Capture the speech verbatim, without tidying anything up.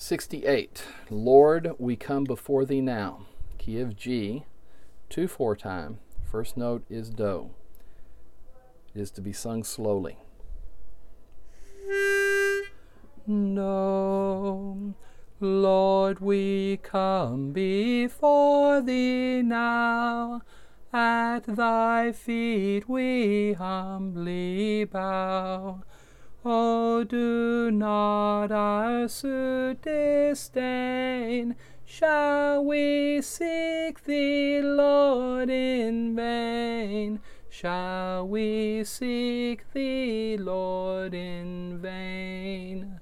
sixty-eight. Lord, we come before thee now. Key of G, two four time. First note is Do. It is to be sung slowly. Do. Lord, we come before thee now. At thy feet we humbly bow. Oh, do not our suit disdain. Shall we seek thee, Lord, in vain? Shall we seek thee, Lord, in vain?